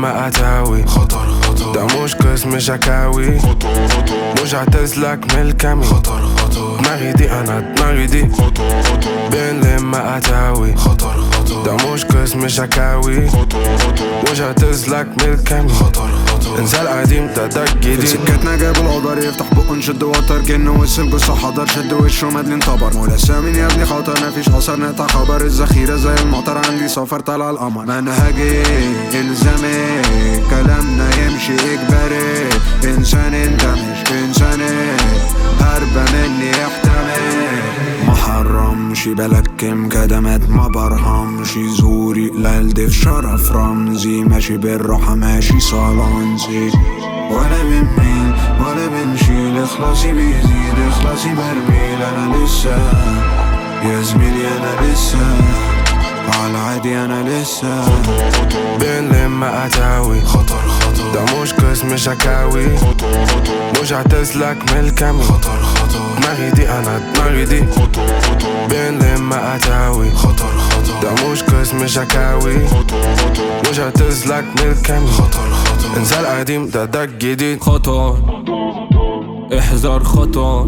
لما اتاوي خطر خطر، ده مش قسم شكاوي خطر خطر، مش هتسلك من الكمي خطر خطر، دماغي دي انا دماغي دي خطر خطر، بين لما اتاوي خطر خطر، ده مش قسم شكاوي خطر خطر، مش هتسلك من الكمي خطر خطر، انسى القديم ده الجديد. سكتنا جاب العبر يفتح بقه نشد وتر كأنه وصل قصة حضر شد وشه مدلين طبر مولا سامين يا ابني خطر مفيش حصر نقطع خبر الذخيرة زي المطر عندي سفر طلع القمر منهجي الزامي كلامنا يمشي اجباري انسان انت مش انساني هربة مني احتمال ما حرمش بلكم كدمات ما برهمش زوري لالدي في شرف رمزي ماشي بالراحة ماشي صالونزي ولا بنميل ولا بنشيل اخلاصي بيزيد اخلاصي برميل انا لسه يا زميلي انا لسه على عادي انا لسه بين لما اتاوي خطر خطر، ده مش قسم شكاوي خطر خطر، مش هتسلك من الكمي خطر خطر، دماغي دي انا دماغي دي خطر خطر، بين لما اتاوي خطر خطر، ده مش قسم شكاوي خطر خطر، مش هتسلك من الكمي خطر خطر، انسى القديم ده الجديد. خطر احذر خطر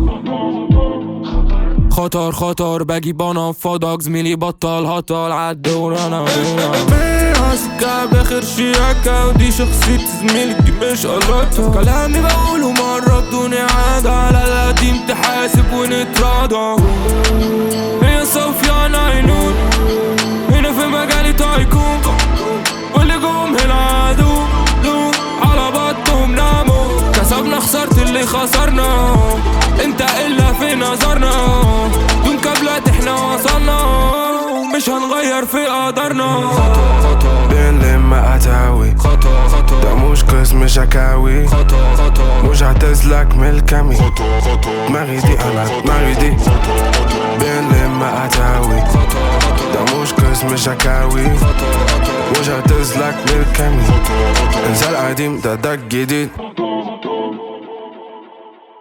خطر خطر بجيب انا فضاك زميلي بطل هطل عالدورانة سكة باخر شياكة ودي شخصية زميلي دي مش قلطة كلامي بقوله مرة بدون إعادة على القديم تحاسب ونتراضى هي صوفيان عينون هنا في مجالي تايكون واللي جم هنا عادوا على بطهم ناموا كسبنا خسرت اللي خسرنا انت الا في نظرنا دون كابلات احنا وصلنا ومش هنغير في قدرنا بين لما اتاوي خطر خطر، ده مش قسم شكاوي خطر خطر، مش هتسلك من الكمي خطر خطر، دماغي دي انا دماغي دي بين لما اتاوي خطر خطر، ده مش قسم شكاوي خطر خطر، مش هتسلك من الكمي انسى القديم ده الجديد.